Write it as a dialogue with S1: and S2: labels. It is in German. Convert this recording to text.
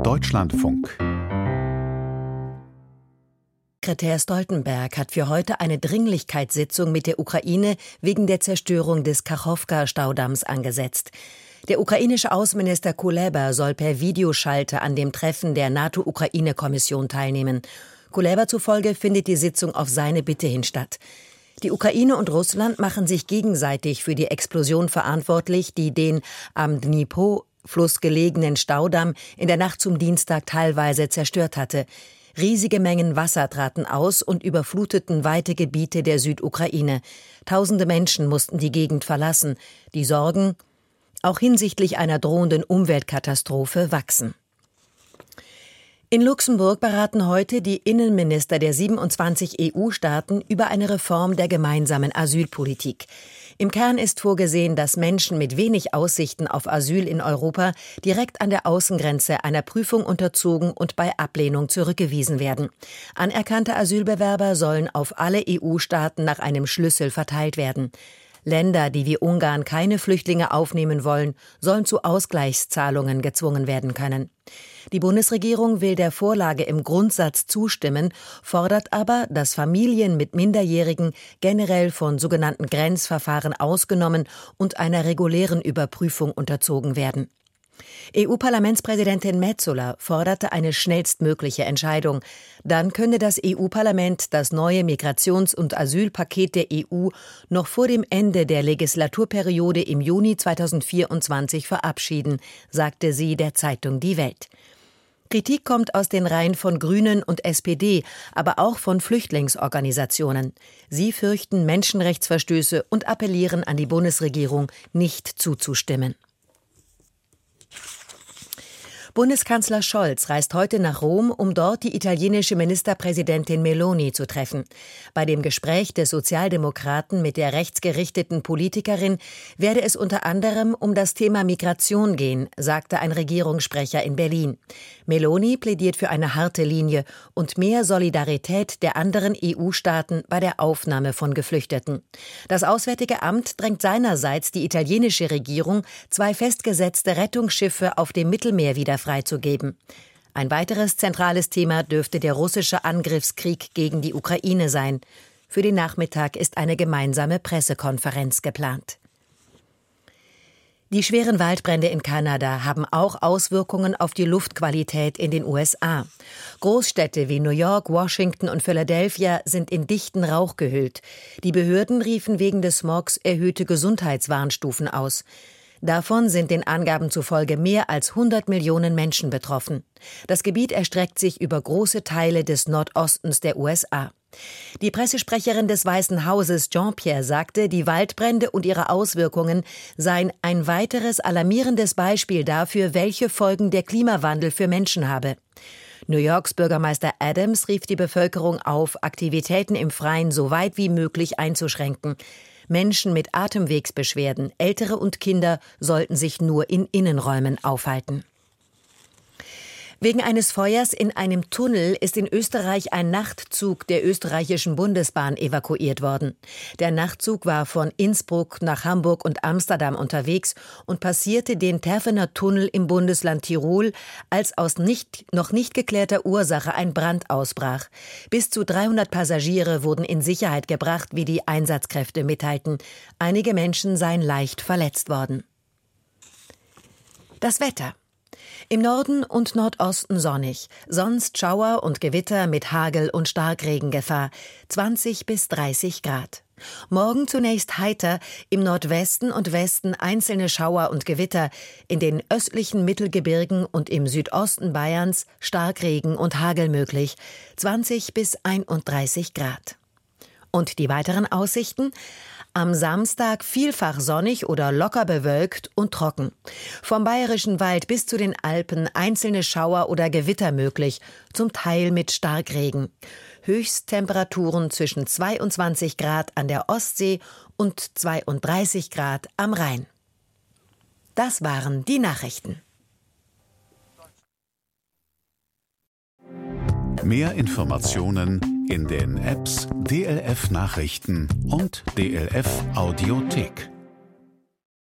S1: Deutschlandfunk.
S2: Sekretär Stoltenberg hat für heute eine Dringlichkeitssitzung mit der Ukraine wegen der Zerstörung des Kachowka-Staudamms angesetzt. Der ukrainische Außenminister Kuleba soll per Videoschalte an dem Treffen der NATO-Ukraine-Kommission teilnehmen. Kuleba zufolge findet die Sitzung auf seine Bitte hin statt. Die Ukraine und Russland machen sich gegenseitig für die Explosion verantwortlich, die den am Dnipro-Fluss gelegenen Staudamm in der Nacht zum Dienstag teilweise zerstört hatte. Riesige Mengen Wasser traten aus und überfluteten weite Gebiete der Südukraine. Tausende Menschen mussten die Gegend verlassen. Die Sorgen, auch hinsichtlich einer drohenden Umweltkatastrophe, wachsen. In Luxemburg beraten heute die Innenminister der 27 EU-Staaten über eine Reform der gemeinsamen Asylpolitik. Im Kern ist vorgesehen, dass Menschen mit wenig Aussichten auf Asyl in Europa direkt an der Außengrenze einer Prüfung unterzogen und bei Ablehnung zurückgewiesen werden. Anerkannte Asylbewerber sollen auf alle EU-Staaten nach einem Schlüssel verteilt werden. Länder, die wie Ungarn keine Flüchtlinge aufnehmen wollen, sollen zu Ausgleichszahlungen gezwungen werden können. Die Bundesregierung will der Vorlage im Grundsatz zustimmen, fordert aber, dass Familien mit Minderjährigen generell von sogenannten Grenzverfahren ausgenommen und einer regulären Überprüfung unterzogen werden. EU-Parlamentspräsidentin Metsola forderte eine schnellstmögliche Entscheidung. Dann könne das EU-Parlament das neue Migrations- und Asylpaket der EU noch vor dem Ende der Legislaturperiode im Juni 2024 verabschieden, sagte sie der Zeitung Die Welt. Kritik kommt aus den Reihen von Grünen und SPD, aber auch von Flüchtlingsorganisationen. Sie fürchten Menschenrechtsverstöße und appellieren an die Bundesregierung, nicht zuzustimmen. Bundeskanzler Scholz reist heute nach Rom, um dort die italienische Ministerpräsidentin Meloni zu treffen. Bei dem Gespräch des Sozialdemokraten mit der rechtsgerichteten Politikerin werde es unter anderem um das Thema Migration gehen, sagte ein Regierungssprecher in Berlin. Meloni plädiert für eine harte Linie und mehr Solidarität der anderen EU-Staaten bei der Aufnahme von Geflüchteten. Das Auswärtige Amt drängt seinerseits die italienische Regierung, 2 festgesetzte Rettungsschiffe auf dem Mittelmeer wieder freizugeben. Ein weiteres zentrales Thema dürfte der russische Angriffskrieg gegen die Ukraine sein. Für den Nachmittag ist eine gemeinsame Pressekonferenz geplant. Die schweren Waldbrände in Kanada haben auch Auswirkungen auf die Luftqualität in den USA. Großstädte wie New York, Washington und Philadelphia sind in dichten Rauch gehüllt. Die Behörden riefen wegen des Smogs erhöhte Gesundheitswarnstufen aus. Davon sind den Angaben zufolge mehr als 100 Millionen Menschen betroffen. Das Gebiet erstreckt sich über große Teile des Nordostens der USA. Die Pressesprecherin des Weißen Hauses Jean-Pierre sagte, die Waldbrände und ihre Auswirkungen seien ein weiteres alarmierendes Beispiel dafür, welche Folgen der Klimawandel für Menschen habe. New Yorks Bürgermeister Adams rief die Bevölkerung auf, Aktivitäten im Freien so weit wie möglich einzuschränken. Menschen mit Atemwegsbeschwerden, Ältere und Kinder sollten sich nur in Innenräumen aufhalten. Wegen eines Feuers in einem Tunnel ist in Österreich ein Nachtzug der österreichischen Bundesbahn evakuiert worden. Der Nachtzug war von Innsbruck nach Hamburg und Amsterdam unterwegs und passierte den Terfener Tunnel im Bundesland Tirol, als aus noch nicht geklärter Ursache ein Brand ausbrach. Bis zu 300 Passagiere wurden in Sicherheit gebracht, wie die Einsatzkräfte mitteilten. Einige Menschen seien leicht verletzt worden. Das Wetter. Im Norden und Nordosten sonnig, sonst Schauer und Gewitter mit Hagel- und Starkregengefahr, 20 bis 30 Grad. Morgen zunächst heiter, im Nordwesten und Westen einzelne Schauer und Gewitter, in den östlichen Mittelgebirgen und im Südosten Bayerns Starkregen und Hagel möglich, 20 bis 31 Grad. Und die weiteren Aussichten? Am Samstag vielfach sonnig oder locker bewölkt und trocken. Vom Bayerischen Wald bis zu den Alpen einzelne Schauer oder Gewitter möglich, zum Teil mit Starkregen. Höchsttemperaturen zwischen 22 Grad an der Ostsee und 32 Grad am Rhein. Das waren die Nachrichten.
S1: Mehr Informationen in den Apps DLF Nachrichten und DLF Audiothek.